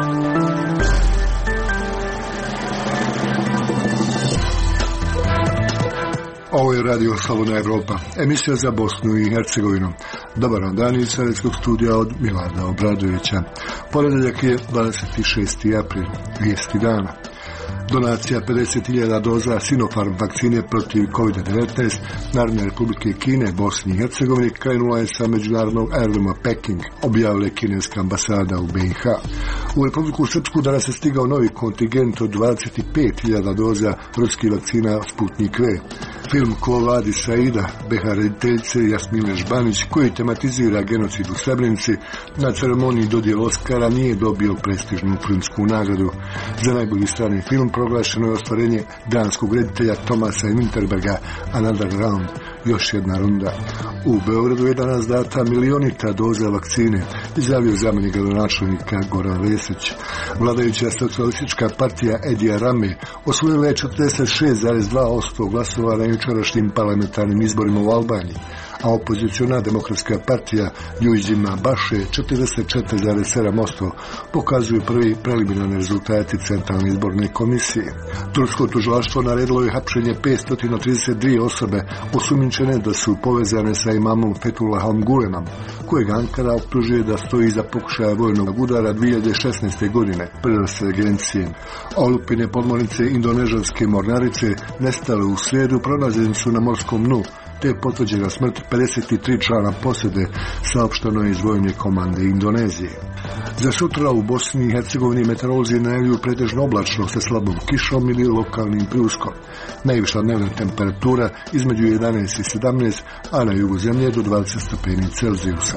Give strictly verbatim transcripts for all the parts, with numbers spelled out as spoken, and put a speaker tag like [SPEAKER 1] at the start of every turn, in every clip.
[SPEAKER 1] Ovo je Radio Slobodna Evropa, emisija za Bosnu i Hercegovinu. Dobar vam dan iz Sarajevskog studija od Milana Obradovića. Ponedjeljak je dvadeset šesti april, vijesti dana. Donacija pedeset hiljada doza Sinopharm vakcine protiv kovid devetnaest Narodne Republike Kine, Bosni i Hercegovini krenula je sa međunarodnog aerodroma Peking, objavila kineska ambasada u B i H. U Republiku Srpsku danas je stigao novi kontingent od dvadeset pet hiljada doza ruskih vakcina Sputnik V. Film Ko vladi Saida, B iH rediteljice Jasmine Žbanić, koji tematizira genocid u Srebrenici, na ceremoniji dodjele Oskara nije dobio prestižnu filmsku nagradu. Za najbolji strani film proglašeno je ostvarenje danskog reditelja Tomasa Winterberga, Another Round, još jedna runda. U Beogradu je danas data milionita doza vakcine, izjavio zamjenik gradonačelnika Goran Vesić. Vladajuća socijalistička partija Edija Rame osvojila je četrdeset šest zarez dva posto glasova na jučerašnjim parlamentarnim izborima u Albaniji, a opoziciona demokratska partija Ljuđima Baše četrdeset četiri zarez sedam posto pokazuju prvi preliminarni rezultati Centralne izborne komisije. Tursko tužilaštvo naredilo je hapšenje petsto trideset dvije osobe osumnjičene da su povezane sa imamom Fethullahom Gulenom, kojeg Ankara optužuje da stoji iza pokušaja vojnog udara dvije hiljade šesnaeste. godine, prenose agencije. Olupine podmornice indonežanske mornarice nestale u srijedu pronađeni su na morskom dnu, te je potvrđena smrt pedeset tri člana posade, saopšteno je iz vojne komande Indonezije. Za sutra u Bosni i Hercegovini meteorolozi najavljuju pretežno oblačno sa slabom kišom ili lokalnim pljuskom. Najviša dnevna temperatura između jedanaest i sedamnaest, a na jugu zemlje do dvadeset stepeni Celzijusa.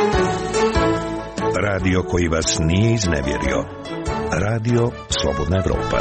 [SPEAKER 2] Radio koji vas nije iznevjerio. Radio Slobodna Evropa.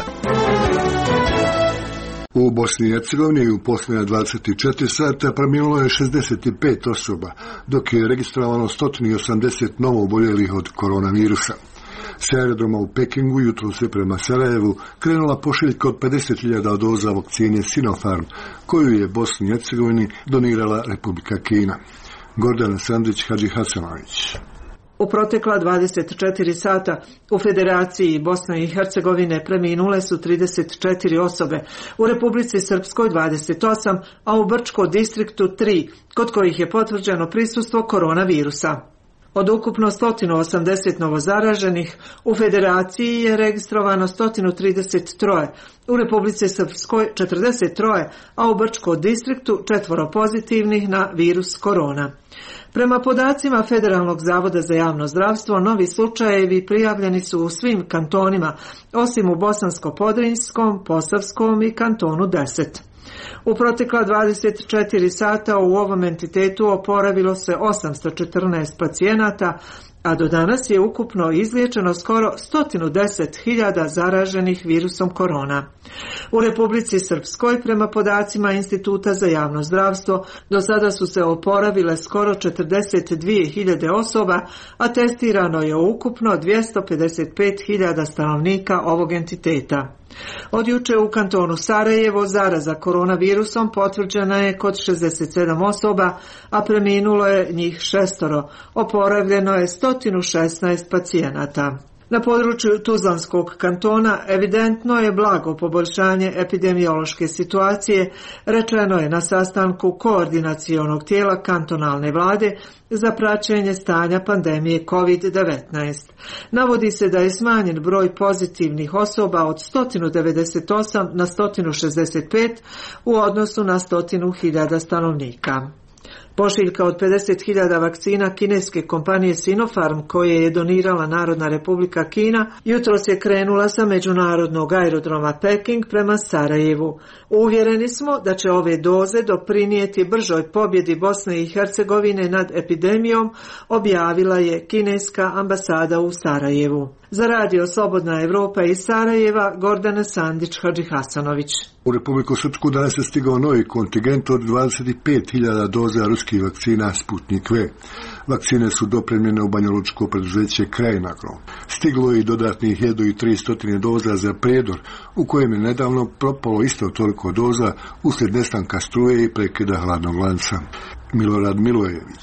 [SPEAKER 1] U Bosni i Hercegovini u posljednja dvadeset četiri sata preminulo je šezdeset pet osoba, dok je registrovano sto osamdeset novo oboljelih od koronavirusa. S aerodroma u Pekingu jutro se prema Sarajevu krenula pošiljka od pedeset hiljada doza vakcine Sinopharm, koju je Bosni i Hercegovini donirala Republika Kina. Gordana Sandić, Hadži Hasanović.
[SPEAKER 3] U protekla dvadeset četiri sata u Federaciji Bosne i Hercegovine preminule su trideset četiri osobe, u Republici Srpskoj dvadeset osam, a u Brčko distriktu tri, kod kojih je potvrđeno prisustvo koronavirusa. Od ukupno sto osamdeset novozaraženih, u Federaciji je registrovano sto trideset tri, u Republici Srpskoj četrdeset tri, a u Brčko distriktu četvoro pozitivnih na virus korona. Prema podacima Federalnog zavoda za javno zdravstvo, novi slučajevi prijavljeni su u svim kantonima, osim u Bosansko-Podrinjskom, Posavskom i kantonu deset. U protekla dvadeset četiri sata u ovom entitetu oporavilo se osamsto četrnaest pacijenata, a do danas je ukupno izliječeno skoro sto deset hiljada zaraženih virusom korona. U Republici Srpskoj, prema podacima Instituta za javno zdravstvo, do sada su se oporavile skoro četrdeset dvije hiljade osoba, a testirano je ukupno dvjesto pedeset pet hiljada stanovnika ovog entiteta. Od juče u kantonu Sarajevo zaraza koronavirusom potvrđena je kod šezdeset sedam osoba, a preminulo je njih šestoro. Oporavljeno je sto šesnaest pacijenata. Na području Tuzlanskog kantona evidentno je blago poboljšanje epidemiološke situacije, rečeno je na sastanku koordinacionog tijela kantonalne vlade za praćenje stanja pandemije kovid devetnaest. Navodi se da je smanjen broj pozitivnih osoba od sto devedeset osam na sto šezdeset pet u odnosu na stotinu hiljada stanovnika. Pošiljka od pedeset hiljada vakcina kineske kompanije Sinopharm, koje je donirala Narodna Republika Kina, jutros je krenula sa međunarodnog aerodroma Peking prema Sarajevu. Uvjereni smo da će ove doze doprinijeti bržoj pobjedi Bosne i Hercegovine nad epidemijom, objavila je kineska ambasada u Sarajevu. Za Radio Slobodna Evropa iz Sarajeva, Gordana Sandić, Hadži Hasanović.
[SPEAKER 1] U Republiku Srpsku danas je stigao novi kontingent od dvadeset pet hiljada doza ruskih vakcina Sputnik V. Vakcine su dopremljene u banjalučko preduzeće Krajinagro. Stiglo je i dodatnih hiljadu tristo doza za Prijedor, u kojem je nedavno propalo isto toliko doza uslijed nestanka struje i prekida hladnog lanca. Milorad Milojević.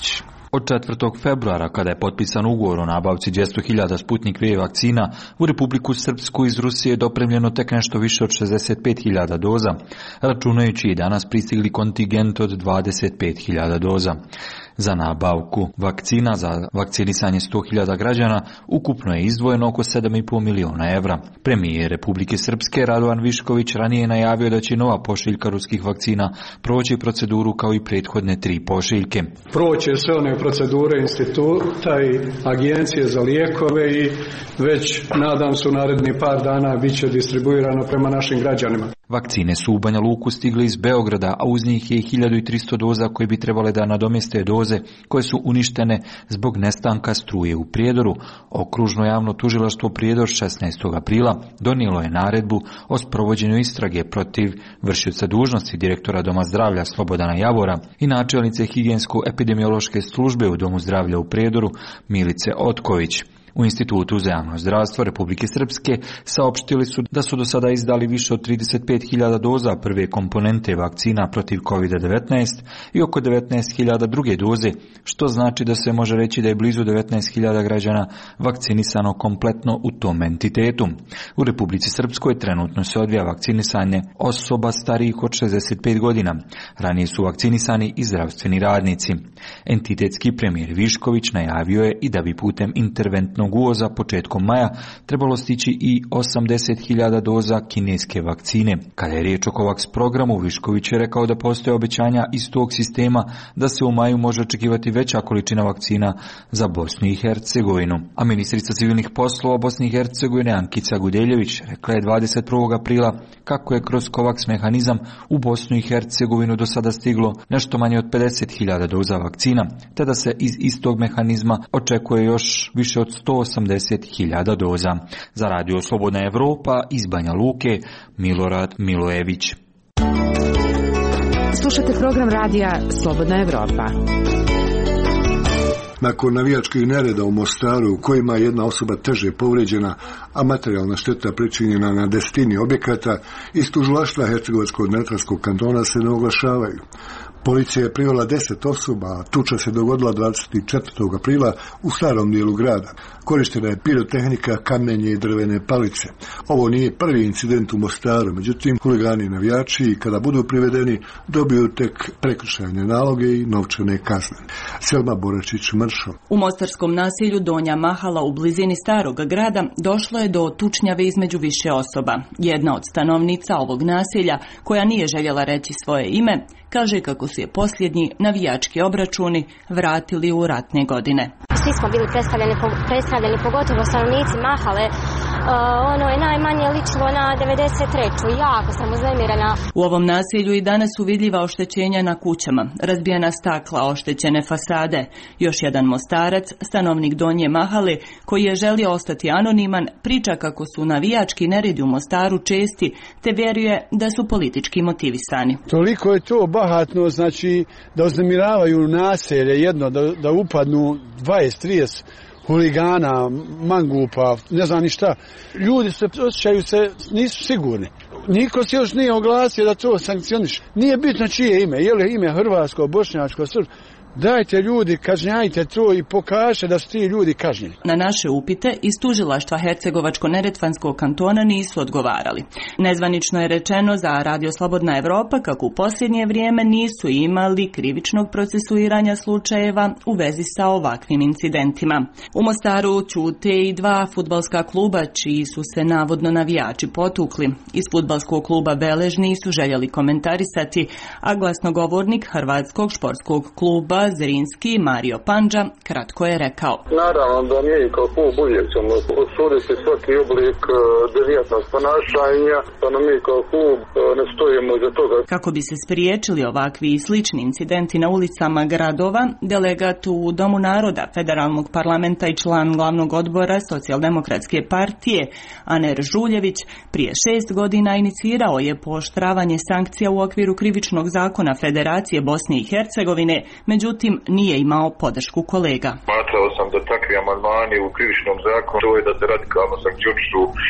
[SPEAKER 4] Od četvrtog februara, kada je potpisan ugovor o nabavci dvjesto hiljada Sputnik V vakcina, u Republiku Srpsku iz Rusije je dopremljeno tek nešto više od šezdeset pet hiljada doza, računajući i danas pristigli kontingent od dvadeset pet hiljada doza. Za nabavku vakcina za vakcinisanje sto hiljada građana ukupno je izdvojeno oko sedam i pol miliona evra. Premijer Republike Srpske Radovan Višković ranije je najavio da će nova pošiljka ruskih vakcina proći proceduru kao i prethodne tri pošiljke.
[SPEAKER 5] Proće sve one procedure instituta i agencije za lijekove i već nadam se u naredni par dana bit će distribuirano prema našim građanima.
[SPEAKER 4] Vakcine su u Banja Luku stigle iz Beograda, a uz njih je i hiljadu i tristo doza koje bi trebale da nadomjeste doze koje su uništene zbog nestanka struje u Prijedoru. Okružno javno tužilaštvo Prijedor šesnaestog aprila donijelo je naredbu o sprovođenju istrage protiv vršioca dužnosti direktora Doma zdravlja Slobodana Javora i načelnice higijensko-epidemiološke službe u Domu zdravlja u Prijedoru Milice Otković. U Institutu za javno zdravstvo Republike Srpske saopštili su da su do sada izdali više od trideset pet hiljada doza prve komponente vakcina protiv kovid devetnaest i oko devetnaest hiljada druge doze, što znači da se može reći da je blizu devetnaest hiljada građana vakcinisano kompletno u tom entitetu. U Republici Srpskoj trenutno se odvija vakcinisanje osoba starijih od šezdeset pet godina. Ranije su vakcinisani i zdravstveni radnici. Entitetski premijer Višković najavio je i da bi putem interventnog uvoza početkom maja trebalo stići i osamdeset hiljada doza kineske vakcine. Kada je riječ o COVAX programu, Višković je rekao da postoje obećanja iz tog sistema da se u maju može očekivati veća količina vakcina za Bosnu i Hercegovinu. A ministrica civilnih poslova Bosne i Hercegovine Ankica Gudeljević rekla je dvadeset prvog aprila kako je kroz COVAX mehanizam u Bosnu i Hercegovinu do sada stiglo nešto manje od pedeset hiljada doza vakcina, te da se iz istog mehanizma očekuje još više od sto osamdeset hiljada doza. Za Radio Slobodna Evropa iz Banja Luke, Milorad Milojević.
[SPEAKER 6] Slušate program radija Slobodna Evropa.
[SPEAKER 1] Nakon navijačkih nereda u Mostaru, u kojima je jedna osoba teže povređena, a materijalna šteta pričinjena na desetini objekata, iz tužilaštva Hercegovačko-Neretvanskog kantona se ne oglašavaju. Policija je privela deset osoba, a tuča se dogodila dvadeset četvrtog aprila u starom dijelu grada. Korištena je pirotehnika, kamenje i drvene palice. Ovo nije prvi incident u Mostaru, međutim, huligani i navijači, kada budu privedeni, dobiju tek prekršajne naloge i novčane kazne. Selma Boračić, Mršo.
[SPEAKER 7] U mostarskom naselju Donja Mahala u blizini starog grada došlo je do tučnjave između više osoba. Jedna od stanovnica ovog naselja, koja nije željela reći svoje ime, kaže kako su je posljednji navijački obračuni vratili u ratne godine.
[SPEAKER 8] Svi smo bili predstavljeni, predstavljeni pogotovo stanovnici Mahale. Uh, ono je najmanje ličilo na devedeset treću. Jako sam uznemirena.
[SPEAKER 7] U ovom naselju i danas su vidljiva oštećenja na kućama, razbijena stakla, oštećene fasade. Još jedan Mostarac, stanovnik Donje Mahale, koji je želio ostati anoniman, priča kako su navijački neredi u Mostaru česti, te vjeruje da su politički motivisani.
[SPEAKER 9] Toliko je to bahatno, znači da uznemiravaju naselje jedno, da, da upadnu dvadeset trideset huligana, mangupa, ne znam ni šta. Ljudi se osjećaju se, nisu sigurni. Niko se još nije oglasio da to sankcioniše. Nije bitno čije ime, je li ime hrvatsko, bošnjačko, srpsko. Dajte ljudi, kažnjajte to i pokažite da su ti ljudi kažnjeni.
[SPEAKER 7] Na naše upite iz tužilaštva Hercegovačko-Neretvanskog kantona nisu odgovarali. Nezvanično je rečeno za Radio Slobodna Evropa kako u posljednje vrijeme nisu imali krivičnog procesuiranja slučajeva u vezi sa ovakvim incidentima. U Mostaru ćute i dva fudbalska kluba čiji su se navodno navijači potukli. Iz fudbalskog kluba Belež nisu željeli komentarisati, a glasnogovornik Hrvatskog športskog kluba Zrinski Mario Pandža kratko je rekao.
[SPEAKER 10] Naravno da mi kao klub uvijek ćemo osuditi svaki oblik devijantnog ponašanja, pa na mi kao klub ne stojimo iza toga.
[SPEAKER 7] Kako bi se spriječili ovakvi i slični incidenti na ulicama gradova, delegat u Domu naroda Federalnog parlamenta i član glavnog odbora Socijaldemokratske partije Aner Žuljević prije šest godina inicirao je pooštravanje sankcija u okviru krivičnog zakona Federacije Bosne i Hercegovine, međutim nije imao podršku kolega.
[SPEAKER 10] Smatrao sam da takvi amandmani u krivičnom zakonu to je da se radikalno sankcionišu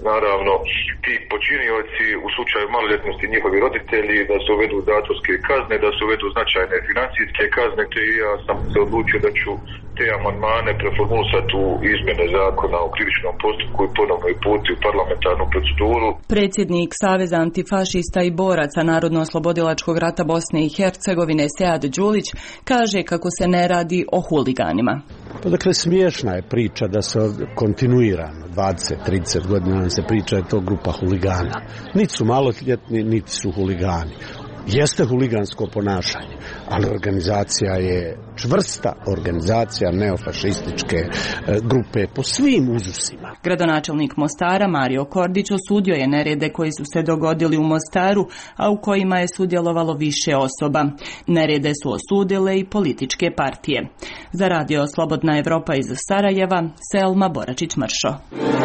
[SPEAKER 10] naravno ti počinioci u slučaju maloljetnosti njihovi roditelji, da se uvedu zatvorske kazne, da se uvedu značajne financijske kazne, te ja sam se odlučio da ću te amandmane preformulisati u izmjene zakona o krivičnom postupku i ponovno i puti u parlamentarnu proceduru.
[SPEAKER 7] Predsjednik Saveza antifašista i boraca Narodno-oslobodilačkog rata Bosne i Hercegovine Sead Đulić kaže kako se ne radi o huliganima.
[SPEAKER 11] Pa dakle, smiješna je priča da se kontinuirano dvadeset trideset godina nam se priča je to grupa huligana. Niti su maloljetni, niti su huligani. Jeste huligansko ponašanje, ali organizacija je čvrsta organizacija neofašističke e, grupe po svim uzusima.
[SPEAKER 7] Gradonačelnik Mostara Mario Kordić osudio je nerede koji su se dogodili u Mostaru, a u kojima je sudjelovalo više osoba. Nerede su osudile i političke partije. Za radio Slobodna Evropa iz Sarajeva, Selma Boračić-Mršo.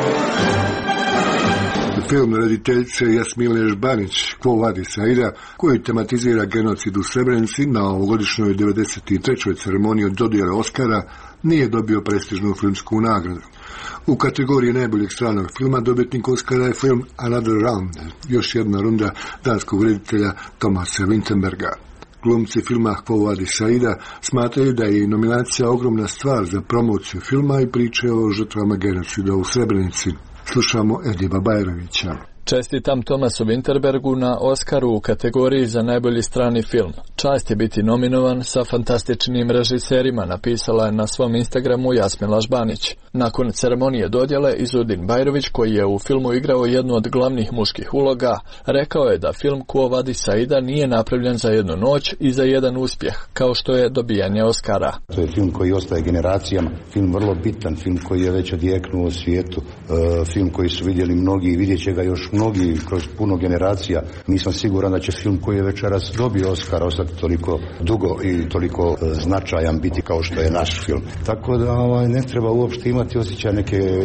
[SPEAKER 1] Film rediteljice Jasmile Žbanić, Quo Vadis Aida, koji tematizira genocid u Srebrenici na ovogodišnjoj devedeset trećoj ceremoniji dodjele Oscara, nije dobio prestižnu filmsku nagradu. U kategoriji najboljeg stranog filma dobitnik Oscara je film Another Round, još jedna runda danskog reditelja Tomasa Vinterberga. Glumci filma Quo Vadis Aida smatraju da je nominacija ogromna stvar za promociju filma i priče o žrtvama genocida u Srebrenici. Slušamo Ediba Bajrovića.
[SPEAKER 12] Čestitam Tomasu Vinterbergu na Oskaru u kategoriji za najbolji strani film. Čast je biti nominovan sa fantastičnim režiserima, napisala je na svom Instagramu Jasmila Žbanić. Nakon ceremonije dodjele, Izudin Bajrović, koji je u filmu igrao jednu od glavnih muških uloga, rekao je da film Quo Vadis Aida nije napravljen za jednu noć i za jedan uspjeh, kao što je dobijanje Oskara.
[SPEAKER 13] To je film koji ostaje generacijama, film vrlo bitan, film koji je već odjeknuo u svijetu, e, film koji su vidjeli mnogi i vidjet će ga još mnogi kroz puno generacija. Nisam siguran da će film koji je večeras dobio Oskar ostati toliko dugo i toliko e, značajan biti kao što je naš film. Tako da ovaj, ne treba uopšte imati osjećaj neke e,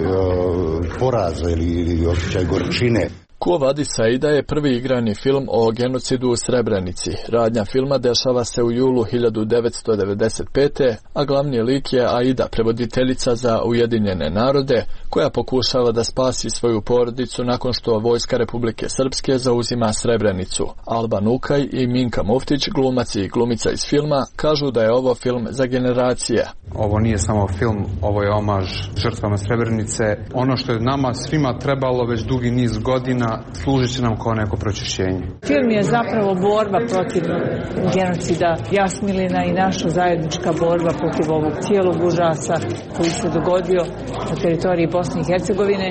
[SPEAKER 13] poraza ili, ili osjećaj gorčine.
[SPEAKER 12] Quo Vadis Aida je prvi igrani film o genocidu u Srebrenici. Radnja filma dešava se u julu hiljadu devetsto devedeset pete. a glavni lik je Aida, prevoditeljica za Ujedinjene narode, koja pokušava da spasi svoju porodicu nakon što vojska Republike Srpske zauzima Srebrenicu. Alba Nukaj i Minka Muftić, glumac i glumica iz filma, kažu da je ovo film za generacije.
[SPEAKER 14] Ovo nije samo film, ovo je omaž žrtvama Srebrenice. Ono što je nama svima trebalo već dugi niz godina, služit će nam kao neko pročišćenje.
[SPEAKER 15] Film je zapravo borba protiv genocida Jasmilina i naša zajednička borba protiv ovog cijelog užasa koji se dogodio na teritoriji Bosne i Hercegovine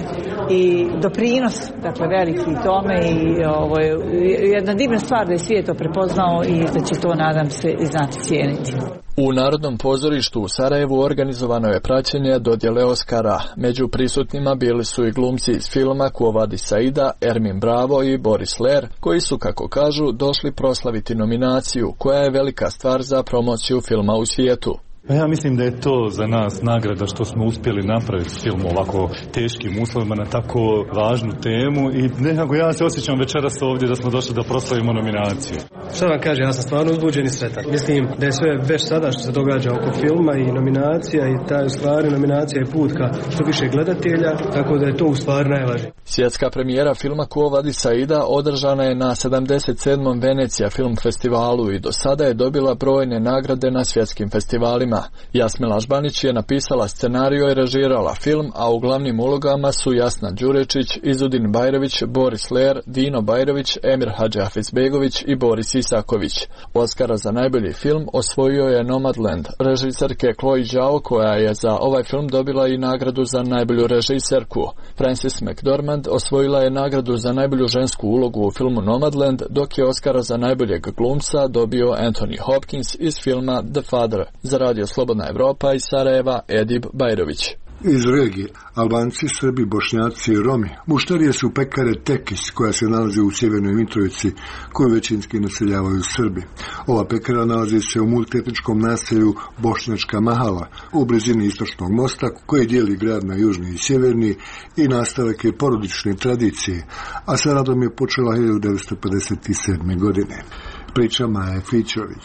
[SPEAKER 15] i doprinos, dakle, veliki tome i ovo je jedna divna stvar da je svijet to prepoznao i da će to, nadam se, i znati cijeniti.
[SPEAKER 12] U Narodnom pozorištu u Sarajevu organizovano je praćenje dodjele Oskara. Među prisutnima bili su i glumci iz filma Quo Vadis Aida, Ermin Bravo i Boris Ler, koji su, kako kažu, došli proslaviti nominaciju, koja je velika stvar za promociju filma u svijetu.
[SPEAKER 16] Ja mislim da je to za nas nagrada što smo uspjeli napraviti film ovako teškim uslovima na tako važnu temu i nekako ja se osjećam večeras ovdje da smo došli da proslavimo nominaciju.
[SPEAKER 17] Što vam kažem, ja sam stvarno uzbuđen i sretan. Mislim da je sve već sada što se događa oko filma i nominacija i ta u stvari nominacija je put ka što više gledatelja, tako da je to u stvari najvažnije.
[SPEAKER 12] Svjetska premijera filma Quo Vadis Aida održana je na sedamdeset sedmom Venecija film festivalu i do sada je dobila brojne nagrade na svjetskim festivalima. Jasmila Žbanić je napisala scenariju i režirala film, a u glavnim ulogama su Jasna Đurečić, Izudin Bajrović, Boris Ler, Dino Bajrović, Emir Hadžiafizbegović i Boris Isaković. Oskara za najbolji film osvojio je Nomadland, režiserke Chloe Zhao, koja je za ovaj film dobila i nagradu za najbolju režiserku. Frances McDormand osvojila je nagradu za najbolju žensku ulogu u filmu Nomadland, dok je Oskara za najboljeg glumca dobio Anthony Hopkins iz filma The Father. Za radio Slobodna Evropa iz Sarajeva, Edib Bajrović.
[SPEAKER 1] Iz regije, Albanci, Srbi, Bošnjaci i Romi, mušterije su pekare Tekis, koja se nalazi u Sjevernoj Mitrovici, koju većinski naseljavaju Srbi. Ova pekara nalazi se u multietničkom naselju Bošnjačka Mahala, u blizini istočnog mosta, koji dijeli grad na južni i sjeverni i nastavak je porodične tradicije, a sa radom je počela hiljadu devetsto pedeset sedme. godine. Priča Maja Fićović.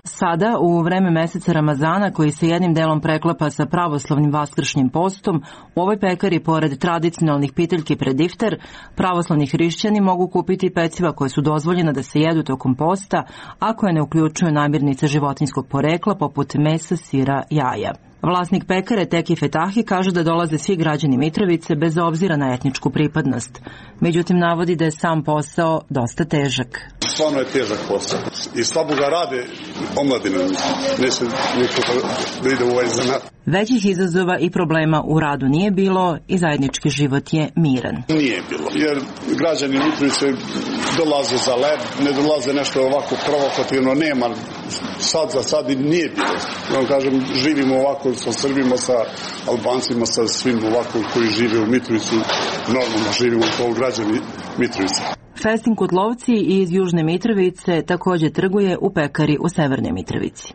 [SPEAKER 18] Sada, u vreme meseca Ramazana, koji se jednim delom preklapa sa pravoslavnim vaskršnjim postom, u ovoj pekari, pored tradicionalnih piteljki pred iftar, pravoslavni hrišćani mogu kupiti peciva koje su dozvoljena da se jedu tokom posta, a koje ne uključuju namirnice životinjskog porekla poput mesa, sira, jaja. Vlasnik pekare Teki Fetahi kaže da dolaze svi građani Mitrovice bez obzira na etničku pripadnost. Međutim, navodi da je sam posao dosta težak.
[SPEAKER 19] Stvarno je težak posao. I slabo ga rade omladine. Neće niko da ide u ovaj zanat.
[SPEAKER 18] Većih izazova i problema u radu nije bilo i zajednički život je miran.
[SPEAKER 19] Nije bilo, jer građani Mitrovice dolaze za led, ne dolaze nešto ovako provokativno, nema. Sad za sad i nije bilo. Ja kažem, živimo ovako sa Srbima, sa Albancima, sa svim ovako koji žive u Mitrovicu, normalno živimo kao građani Mitrovice.
[SPEAKER 18] Festin Kutlovci iz Južne Mitrovice također trguje u pekari u Severnoj Mitrovici.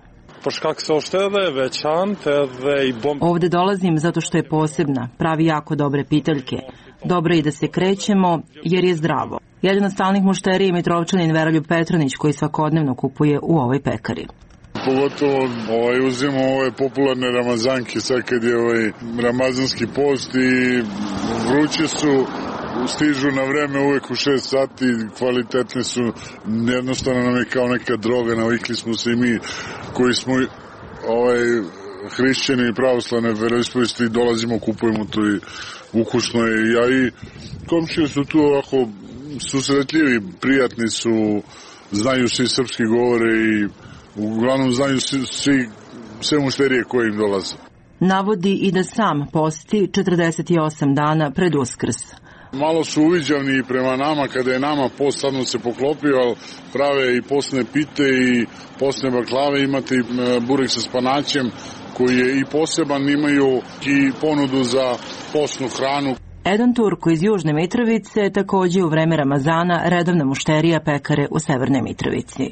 [SPEAKER 18] Ovde dolazim zato što je posebna, pravi jako dobre piteljke. Dobro je i da se krećemo jer je zdravo. Jedan od stalnih mušterija je Mitrovčanin Veroljub Petronić koji svakodnevno kupuje u ovoj pekari.
[SPEAKER 20] Pogotovo ovaj, uzimo ove popularne ramazanke, sad kad je ovaj ramazanski post i vruće su, stižu na vreme uvek u šest sati, kvalitetne su, jednostavno nam je kao neka droga, navikli smo se i mi koji smo ovaj, hrišćani i pravoslavne veroispovesti, dolazimo, kupujemo to i ukusno je. Ja i komšije su tu ovako susretljivi, prijatni su, znaju svi srpski govore i uglavnom znaju svi, sve mušterije koje im dolaze.
[SPEAKER 18] Navodi i da sam posti četrdeset osam dana pred Uskrs.
[SPEAKER 20] Malo su uviđavni prema nama, kada je nama post sadno se poklopio, ali prave i postne pite i postne baklave, imate i burek sa spanaćem koji je i poseban, imaju i ponudu za postnu hranu.
[SPEAKER 18] Edon Turko iz Južne Mitrovice također u vreme Ramazana redovna mušterija pekare u Severnoj Mitrovici.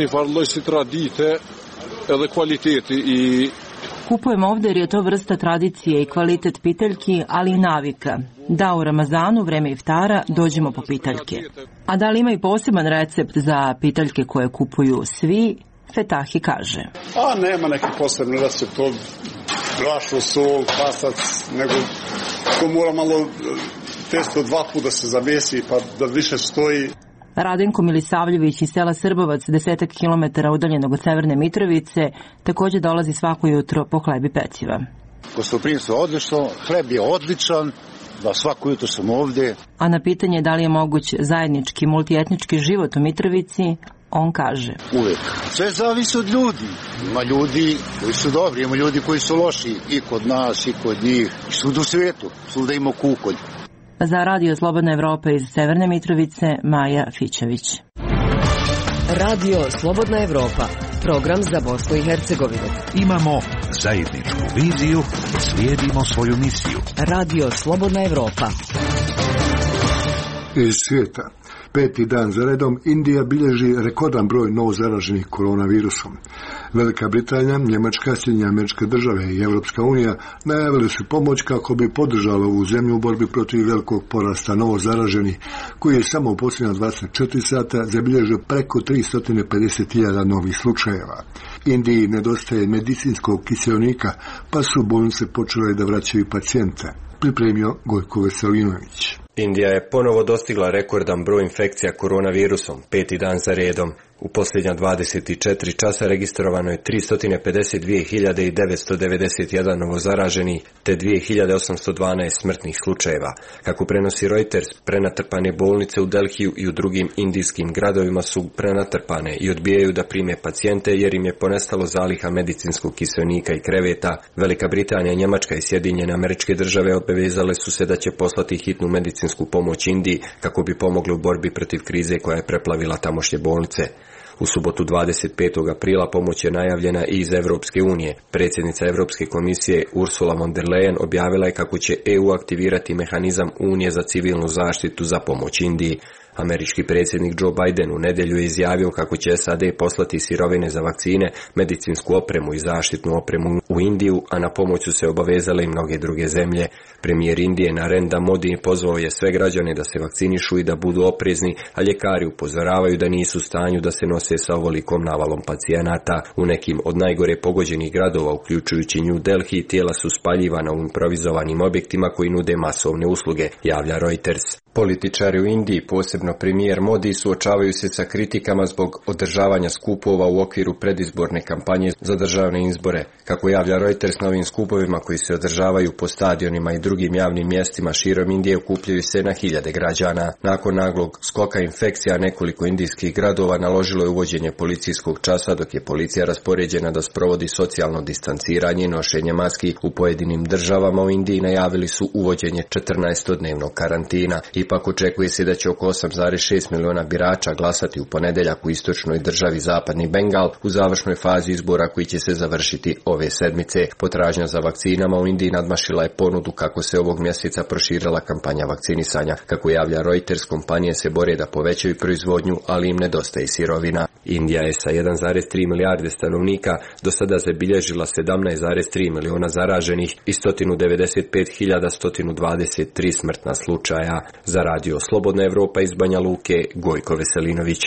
[SPEAKER 18] Kupujemo ovdje jer je to vrsta tradicije i kvalitet piteljki, ali i navika. Da u Ramazanu, vreme iftara, dođemo po piteljke. A da li ima i poseban recept za piteljke koje kupuju svi, Fetahi kaže.
[SPEAKER 19] A nema neki posebni recept, to brašno, sol, pasac, nego to mora malo testo dva puta da se zamesi pa da više stoji.
[SPEAKER 18] Radenko Milisavljević iz sela Srbovac, desetak kilometara udaljenog od Severne Mitrovice, također dolazi svako jutro po hlebi peciva.
[SPEAKER 21] Gostoprimstvo je odlično, hleb je odličan, da svako jutro sam ovdje.
[SPEAKER 18] A na pitanje da li je moguć zajednički multietnički život u Mitrovici, on kaže.
[SPEAKER 21] Uvijek. Sve zavisi od ljudi. Ima ljudi koji su dobri, ima ljudi koji su loši i kod nas i kod njih. I svud u svijetu, svuda ima kukolj.
[SPEAKER 18] Za Radio Slobodna Evropa iz Severne Mitrovice, Maja Fićević.
[SPEAKER 22] Radio Slobodna Evropa, program za Bosnu i Hercegovinu.
[SPEAKER 2] Imamo zajedničku viziju, slijedimo svoju misiju.
[SPEAKER 22] Radio Slobodna Evropa.
[SPEAKER 1] Iz svijeta. Peti dan za redom Indija bilježi rekordan broj novo zaraženih koronavirusom. Velika Britanija, Njemačka, Sjedinjene Američke Države i Evropska unija najavili su pomoć kako bi podržala ovu zemlju u borbi protiv velikog porasta novo zaraženih, koji je samo u posljednja dvadeset četiri sata zabilježio preko tristo pedeset hiljada novih slučajeva. Indiji nedostaje medicinskog kiseonika, pa su bolnice počele da vraćaju pacijente. Pripremio Gojko Veselinović.
[SPEAKER 23] Indija je ponovo dostigla rekordan broj infekcija koronavirusom, peti dan za redom. U posljednja dvadeset četiri časa registrovano je tristo pedeset dvije hiljade devetsto devedeset jedan novozaraženih te dvije hiljade osamsto dvanaest smrtnih slučajeva. Kako prenosi Reuters, prenatrpane bolnice u Delhiju i u drugim indijskim gradovima su prenatrpane i odbijaju da prime pacijente jer im je ponestalo zaliha medicinskog kiseonika i kreveta. Velika Britanija, Njemačka i Sjedinjene Američke Države obavezale su se da će poslati hitnu medicinsku pomoć Indiji kako bi pomogli u borbi protiv krize koja je preplavila tamošnje bolnice. U subotu dvadeset petog aprila pomoć je najavljena i iz Evropske unije. Predsjednica Evropske komisije Ursula von der Leyen objavila je kako će E U aktivirati mehanizam Unije za civilnu zaštitu za pomoć Indiji. Američki predsjednik Joe Biden u nedjelju je izjavio kako će S A D poslati sirovine za vakcine, medicinsku opremu i zaštitnu opremu u Indiju, a na pomoć su se obavezale i mnoge druge zemlje. Premijer Indije Narendra Modi pozvao je sve građane da se vakcinišu i da budu oprezni, a ljekari upozoravaju da nisu u stanju da se nose sa ovolikom navalom pacijenata. U nekim od najgore pogođenih gradova, uključujući New Delhi, tijela su spaljivana u improvizovanim objektima koji nude masovne usluge, javlja Reuters. Političari u Indiji, posebno premijer Modi, suočavaju se sa kritikama zbog održavanja skupova u okviru predizborne kampanje za državne izbore. Kako javlja Reuters, na ovim skupovima koji se održavaju po stadionima i drugim javnim mjestima širom Indije okupljaju se na hiljade građana. Nakon naglog skoka infekcija, nekoliko indijskih gradova naložilo je uvođenje policijskog časa, dok je policija raspoređena da sprovodi socijalno distanciranje i nošenje maski. U pojedinim državama u Indiji najavili su uvođenje četrnaestodnevnog karantina. Ipak očekuje se da će oko osam zarez šest miliona birača glasati u ponedjeljak u istočnoj državi Zapadni Bengal u završnoj fazi izbora koji će se završiti ove sedmice. Potražnja za vakcinama u Indiji nadmašila je ponudu kako se ovog mjeseca proširila kampanja vakcinisanja. Kako javlja Reuters, kompanije se bore da povećaju proizvodnju, ali im nedostaje sirovina. Indija je sa jedan zarez tri milijarde stanovnika do sada zabilježila sedamnaest zarez tri miliona zaraženih i sto devedeset pet hiljada sto dvadeset tri smrtna slučaja. Za radio Slobodna Evropa iz Banja Luke, Gojko Veselinović.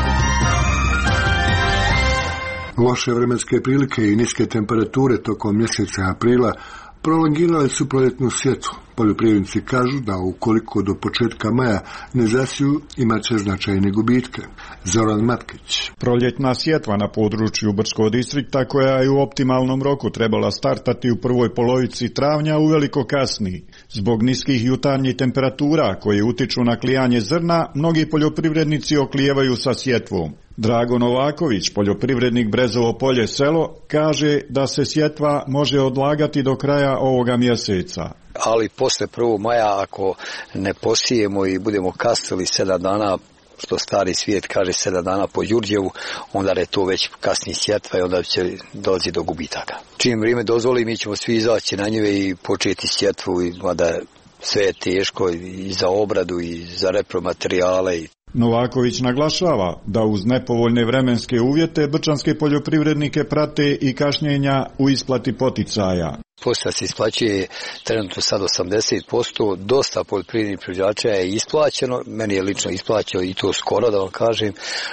[SPEAKER 1] Loše vremenske prilike i niske temperature tokom mjeseca aprila prolongirale su proljetnu sjetvu. Poljoprivrednici kažu da ukoliko do početka maja ne zasiju, imat će značajne gubitke. Zoran Matkić.
[SPEAKER 3] Proljetna sjetva na području Brčkog distrikta, koja je u optimalnom roku trebala startati u prvoj polovici travnja, uveliko kasni. Zbog niskih jutarnjih temperatura koje utiču na klijanje zrna, mnogi poljoprivrednici oklijevaju sa sjetvom. Drago Novaković, poljoprivrednik Brezovo polje selo, kaže da se sjetva može odlagati do kraja ovoga mjeseca.
[SPEAKER 4] Ali posle prvog maja ako ne posijemo i budemo kasnili sedam dana, što stari svijet kaže sedam dana po Đurđevu, onda je to već kasni sjetva i onda će doći do gubitaka. Čim vrijeme dozvoli, mi ćemo svi izaći na njive i početi sjetvu, mada sve je teško i za obradu i za repromaterijale.
[SPEAKER 3] Novaković naglašava da uz nepovoljne vremenske uvjete brčanske poljoprivrednike prate i kašnjenja u isplati poticaja.
[SPEAKER 4] Poslije se isplaćuje trenutno sad osamdeset posto, dosta poljoprivrednih proizvođača je isplaćeno, meni je lično isplaćeno i to skoro da vam kažem,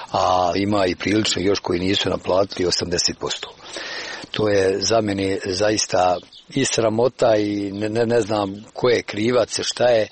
[SPEAKER 4] a ima i prilično još koji nisu naplatili osamdeset posto. To je za mene zaista i sramota i ne, ne, ne znam ko je krivac, šta je,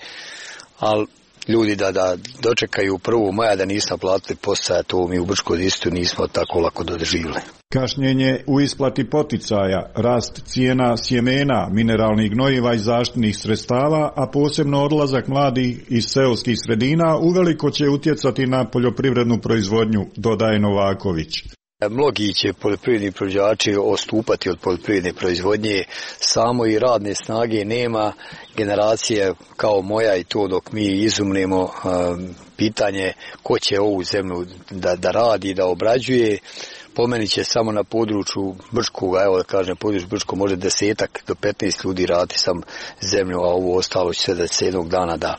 [SPEAKER 4] ali ljudi da, da dočekaju prvog maja da nisu naplatili poticaja, to mi u Brčkom distriktu nismo tako lako doživjeli.
[SPEAKER 3] Kašnjenje u isplati poticaja, rast cijena sjemena, mineralnih gnojiva i zaštitnih sredstava, a posebno odlazak mladih iz seoskih sredina uveliko će utjecati na poljoprivrednu proizvodnju, dodaje Novaković.
[SPEAKER 4] Mnogi će poljoprivredni proizvođači odstupati od poljoprivredne proizvodnje, samo i radne snage nema, generacije kao moja i to dok mi izumnemo um, pitanje ko će ovu zemlju da, da radi, da obrađuje. Po meni će samo na području Brčkog, evo da kažem, području Brčkog može desetak do petnaest ljudi raditi sam zemlju, a ovo ostalo će sve da se jednog dana da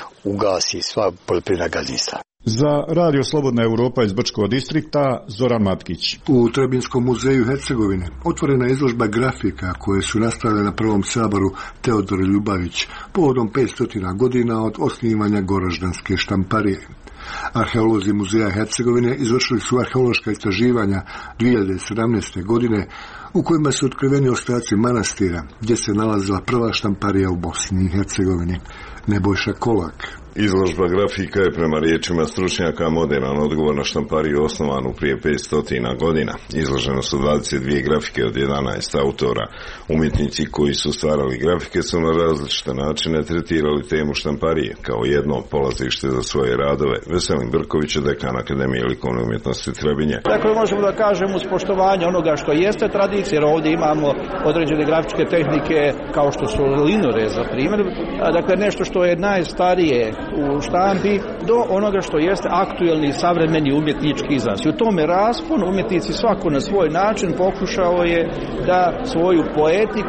[SPEAKER 4] ugasi sva poljoprivredna gazdinstva.
[SPEAKER 3] Za Radio Slobodna Evropa iz Brčkog distrikta, Zoran Matkić.
[SPEAKER 1] U Trebinskom muzeju Hercegovine otvorena je izložba grafika koje su nastavljene na prvom saboru Teodor Ljubavić povodom petsto godina od osnivanja Goraždanske štamparije. Arheolozi muzeja Hercegovine izvršili su arheološka istraživanja dvije hiljade sedamnaeste. godine u kojima su otkriveni ostaci manastira gdje se nalazila prva štamparija u Bosni i Hercegovini. Nebojša Kolak.
[SPEAKER 5] Izložba grafika je prema riječima stručnjaka moderan odgovor na štampariju osnovanu prije petsto godina. Izloženo su dvadeset dvije grafike od jedanaest autora. Umjetnici koji su stvarali grafike su na različite načine tretirali temu štamparije kao jedno polazište za svoje radove. Veselin Brković je dekan Akademije likovne umjetnosti Trebinje.
[SPEAKER 24] Dakle, možemo da kažemo uz poštovanje onoga što jeste tradicija, jer ovdje imamo određene grafičke tehnike kao što su linore, za primjer. Dakle, nešto što je najstarije u štampi do onoga što jeste aktuelni savremeni umjetnički izraz. I u tome rasponu umjetnici svako na svoj način pokušao je da svoju poetiku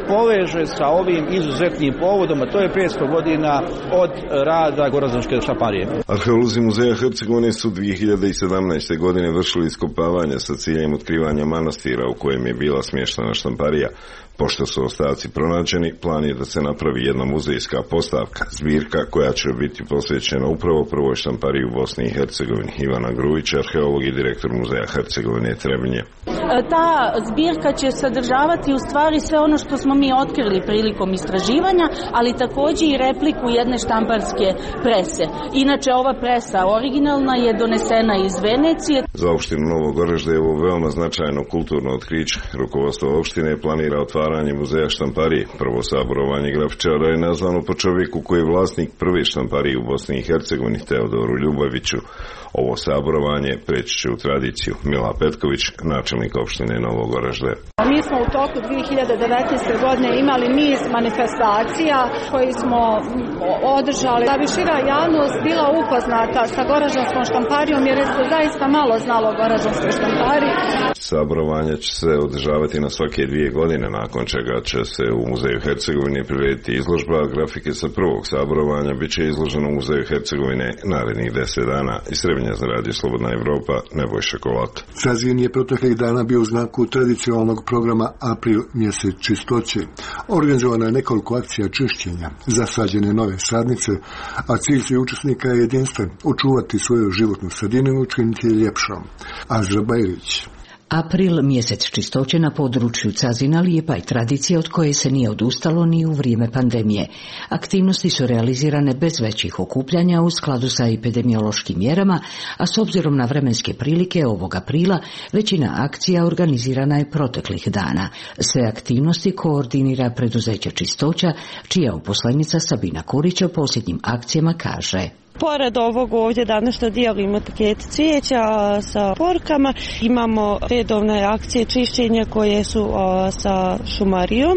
[SPEAKER 24] poveže sa ovim izuzetnim povodom, a to je petsto godina od rada Goraždanske štamparije.
[SPEAKER 5] Arheolozi Muzeja Hercegovine su dvije hiljade sedamnaeste. godine vršili iskopavanje sa ciljem otkrivanja manastira u kojem je bila smještena štamparija. Pošto su ostaci pronađeni, plan je da se napravi jedna muzejska postavka, zbirka koja će biti posvećena upravo prvoj štampariji u Bosni i Hercegovini. Ivana Grujić, arheolog i direktor Muzeja Hercegovine Trebinje.
[SPEAKER 6] Ta zbirka će sadržavati u stvari sve ono što smo mi otkrili prilikom istraživanja, ali također i repliku jedne štamparske prese. Inače, ova presa originalna je donesena iz Venecije.
[SPEAKER 5] Za opštinu Novog Goražda je ovo veoma značajno kulturno otkriće. Rukovodstvo opštine planira otvaranje muzeja štamparije. Prvo saborovanje grafičara je nazvano po čovjeku koji je vlasnik prve štamparije u Bosni i Hercegovini, Teodoru Ljubaviću. Ovo saborovanje preći će u tradiciju. Mila Petković, načelnik opštine Novog Goražde.
[SPEAKER 8] Mi smo u toku dvije hiljade devetnaeste. godine imali niz manifestacija koji smo održali da bi šira javnost bila upoznata sa Goraždanskom štamparijom, jer se zaista malo znalo o Goraždanskoj štampariji.
[SPEAKER 5] Saborovanje će se održavati na svake dvije godine, nakon čega će se u Muzeju Hercegovine prirediti izložba. Grafike sa prvog saborovanja bit će izloženo u Muzeju Hercegovine narednih deset dana. Iz Trebinja za Radio Slobodna Evropa, Nebojša Kolak.
[SPEAKER 1] Sazin je proteklih dana bio u znaku tradicionalnog programa April mjesec čistoće. Organizovano je nekoliko akcija čišćenja, zasađene nove sadnice, a cilj svih učesnika je jedinstven, očuvati svoju životnu sredinu i učiniti je ljepšom. Azra Bajrić.
[SPEAKER 9] April, mjesec čistoće na području Cazina, lijepa je tradicija od koje se nije odustalo ni u vrijeme pandemije. Aktivnosti su realizirane bez većih okupljanja u skladu sa epidemiološkim mjerama, a s obzirom na vremenske prilike ovog aprila, većina akcija organizirana je proteklih dana. Sve aktivnosti koordinira preduzeće Čistoća, čija uposlenica Sabina Kurić o posljednjim akcijama kaže:
[SPEAKER 10] Pored ovog ovdje danas što dijelimo pakete cvijeća sa porkama, imamo redovne akcije čišćenja koje su o, sa šumarijom.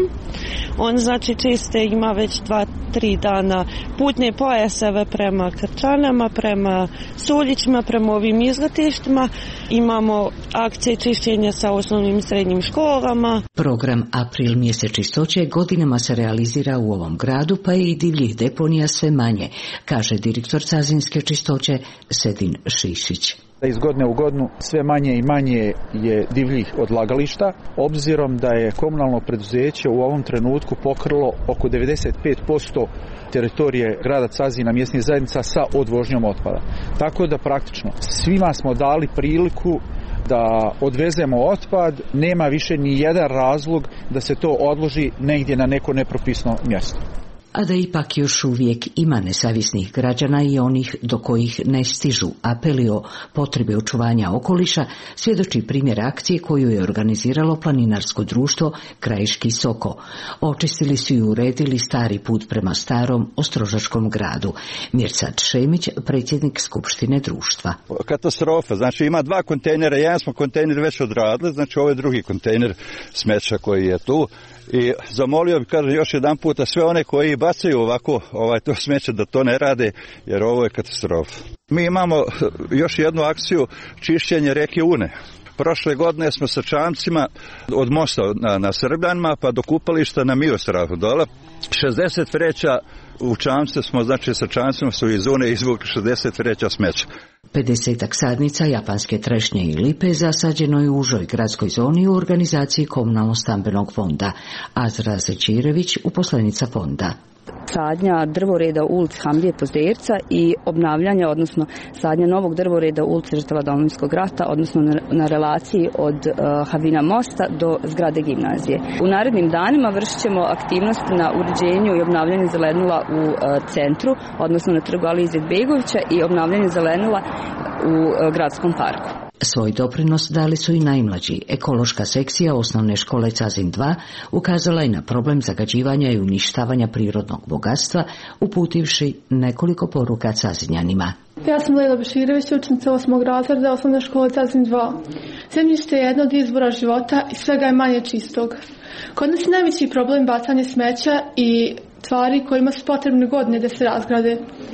[SPEAKER 10] On znači čiste, ima već dva, tri dana putne pojaseve prema Krčanama, prema Suljićima, prema ovim izletištima. Imamo akcije čišćenja sa osnovnim i srednjim školama.
[SPEAKER 9] Program April mjesec čistoće godinama se realizira u ovom gradu, pa je i divljih deponija sve manje, kaže direktor Cazinske čistoće Sedin Šišić.
[SPEAKER 25] Iz godine u godinu sve manje i manje je divljih odlagališta, obzirom da je komunalno preduzeće u ovom trenutku pokrilo oko devedeset pet posto teritorije grada Cazina, mjesnih zajednica sa odvožnjom otpada. Tako da praktično svima smo dali priliku da odvezemo otpad, nema više ni jedan razlog da se to odloži negdje na neko nepropisno mjesto.
[SPEAKER 9] A da ipak još uvijek ima nesavjesnih građana i onih do kojih ne stižu apeli o potrebi očuvanja okoliša, svjedoči primjer akcije koju je organiziralo planinarsko društvo Krajiški Soko. Očistili su i uredili stari put prema starom Ostrožačkom gradu. Mirsad Šemić, predsjednik Skupštine društva.
[SPEAKER 26] Katastrofa, znači ima dva kontejnera, jedan smo kontejner već odradili, znači ovo je drugi kontejner smeća koji je tu. I zamolio bih, kažem, još jedan puta sve one koji bacaju ovako ovaj, to smeće da to ne rade, jer ovo je katastrofa. Mi imamo još jednu akciju čišćenja rijeke Une. Prošle godine smo sa čamcima od mosta na, na Srbljanima pa do kupališta na Mirostrahu dole. šezdeset vreća u čamce smo, znači sa čamcima su iz Une izvukli šezdeset vreća smeća.
[SPEAKER 9] pedesetak sadnica japanske trešnje i lipe zasađeno je u užoj gradskoj zoni u organizaciji Komunalno-stambenog fonda. Azra Zečirević, uposlenica fonda.
[SPEAKER 27] Sadnja drvoreda u ulici Hamdije Pozderca i obnavljanje, odnosno sadnja novog drvoreda u ulici žrtava Domovinskog rata, odnosno na, na relaciji od uh, Havina mosta do zgrade gimnazije. U narednim danima vršit ćemo aktivnosti na uređenju i obnavljanju zelenila u uh, centru, odnosno na trgu Alije Izetbegovića i obnavljanje zelenila u uh, gradskom parku.
[SPEAKER 9] Svoj doprinos dali su i najmlađi. Ekološka sekcija osnovne škole Cazin dva ukazala je na problem zagađivanja i uništavanja prirodnog bogatstva, uputivši nekoliko poruka Cazinjanima.
[SPEAKER 28] Ja sam Lejla Beširević, učenica osmog razreda osnovne škole Cazin dva. Zemljište je jedno od izvora života i svega je manje čistog. Kod nas je najveći problem bacanje smeća i tvari kojima su potrebne godine da se razgrade.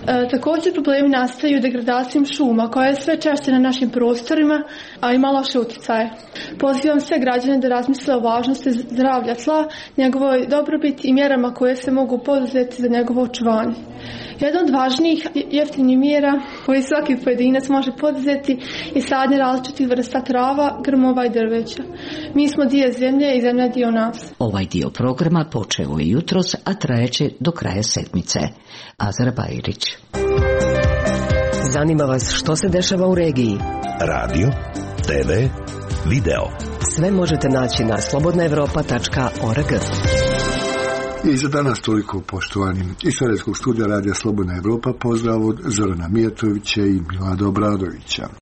[SPEAKER 28] E, također problemi nastaju degradacijom šuma koja je sve češće na našim prostorima, a ima loše utjecaje. Pozivam sve građane da razmisle o važnosti zdravlja tla, njegovoj dobrobiti i mjerama koje se mogu poduzeti za njegovo očuvanje. Jedna od važnijih jeftinih mjera koje svaki pojedinac može poduzeti je sadnje različitih vrsta trava, grmova i drveća. Mi smo dio zemlje i zemlja dio nas.
[SPEAKER 9] Ovaj dio programa počeo je jutros, a trajeće do kraja sedmice. Azra Bajrić.
[SPEAKER 22] Zanima vas što se dešava u regiji?
[SPEAKER 2] Radio, te ve, video.
[SPEAKER 22] Sve možete naći na slobodna evropa tačka org.
[SPEAKER 1] I za danas toliko, poštovani. Iz Sarajevskog studija Radija Slobodna Evropa pozdrav od Zorana Mijatovića i Milada Obradovića.